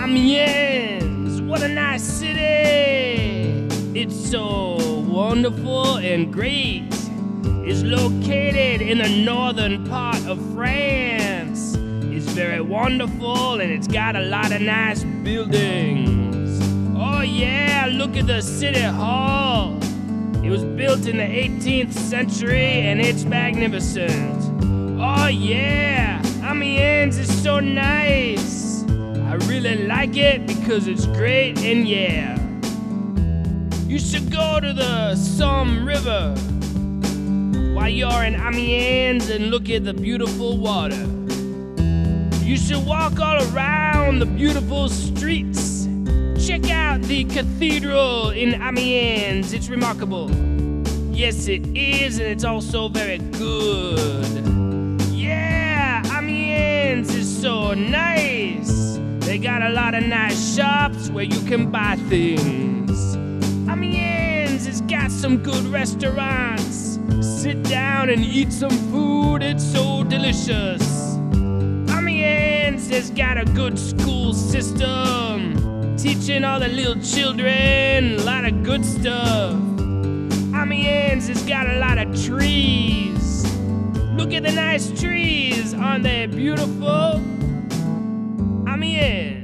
Amiens, what a nice city! It's so wonderful and great. It's located in the northern part of France. It's very wonderful and it's got a lot of nice buildings. Oh yeah, look at the city hall. It was built in the 18th century and it's magnificent. Oh yeah, Amiens is so nice. I really like it because it's great and yeah. You should go to the Somme River while you're in Amiens and look at the beautiful water. You should walk all around the beautiful streets. Check out the cathedral in Amiens, it's remarkable. Yes, it is, and it's also very good. Yeah, Amiens is so nice. They got a lot of nice shops where you can buy things. Amiens has got some good restaurants. Sit down and eat some food, it's so delicious. Amiens has got a good school system, teaching all the little children a lot of good stuff. Amiens has got a lot of trees. Look at the nice trees, aren't they beautiful? Amiens.